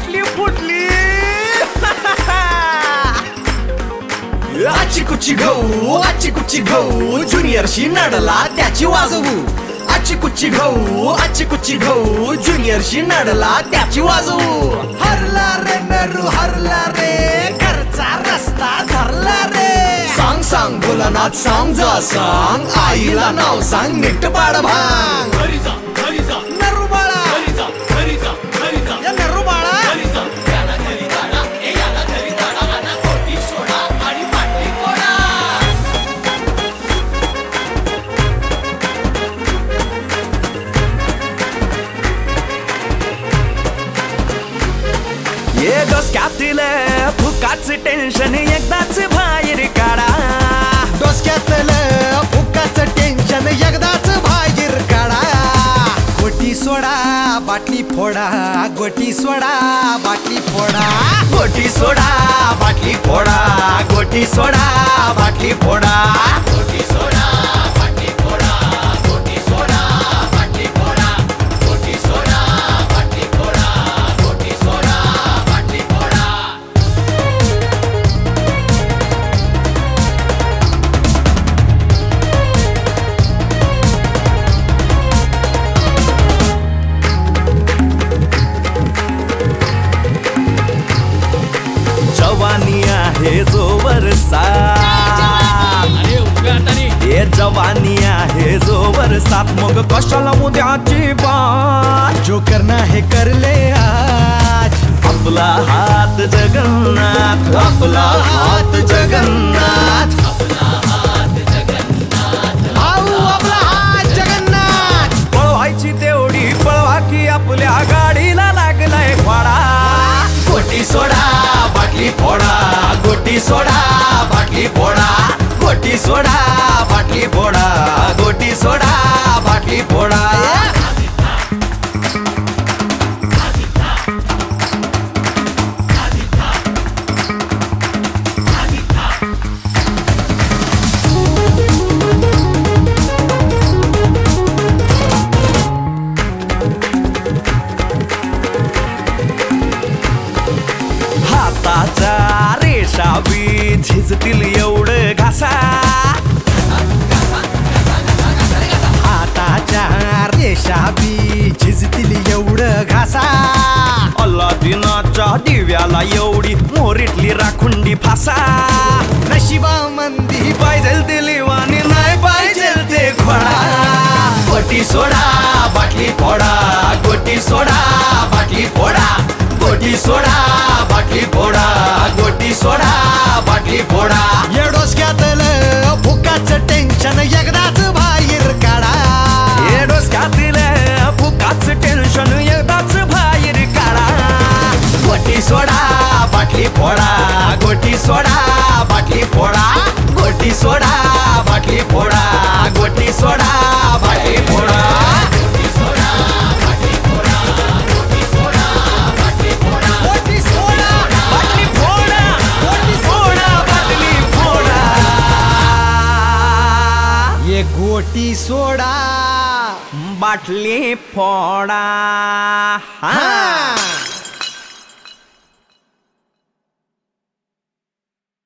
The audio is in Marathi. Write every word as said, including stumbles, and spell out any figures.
बाटली फुटली. आची कुची गहू आची कुची गहू ज्युनियरशी नडला त्याची वाजवू. आची कुची गहू आची कुची गहू ज्युनियरशी नडला त्याची वाजवू. हरला रे नरू हरला रे घरचा रस्ता धरला रे. सांग सांग भोलानाथ सांग जा सांग आईला नाव सांग नीट पाड भांग. नरू बाळा या नरू बाळा ये डोसक्यातील फुकाच टेन्शन एकदाच बाहेर काढा. डोसक्यातलं फुकाच टेन्शन एकदाच बाहेर काढा. गोटी सोडा बाटली फोडा गोटी सोडा बाटली फोडा. गोटी सोडा बाटली फोडा गोटी सोडा बाटली फोडा. गोटी सोडा बाटली फोडा गोटी सोडा बाटली फोडा. गोटी सोडा बाटली फोडा गोटी सोडा बाटली फोडा. जवानी आहे जोवर साथ ये जवानी आहे जोवर साथ मग कशाला उद्याची बात. जो करना है कर ले आज. आपला हात जगन्नाथ आपला हात जगन्नाथ आऊ आपला हात जगन्नाथ. पळवायची तेवढी पळवा की आपल्या गाडीला लागलाय फाडा. गोटी सोडा बाटली फोडा गोटी सोडा बाटली फोडा. गोटी सोडा बाटली फोडा गोटी सोडा बाटली फोडा. हाताच्या रेषा बी झिजतील एवढं घासा. हाताच्या रेषा बी झिजतील एवढं घासा. अल्लादिनाच्या दिव्याला एवढी मोरीतली राखुंडी फासा. नशिबा मंदी पाहिजे ते लिवानी नाही पाहिजे ते खोडा. गोटी सोडा बाटली फोडा गोटी सोडा बाटली फोडा. गोटी सोडा बाटली फोडा गोटी सोडा बाटली फोडा. या डोसक्यातलं फुकाचं टेन्शन एकदाच बाहेर काढा. या डोसक्यातलं फुकाचं टेन्शन एकदाच बाहेर काढा. गोटी सोडा बाटली फोडा गोटी सोडा बाटली फोडा. गोटी सोडा बाटली फोडा गोटी सोडा बाटली फोडा. गोटी सोडा बाटली फोडा. हा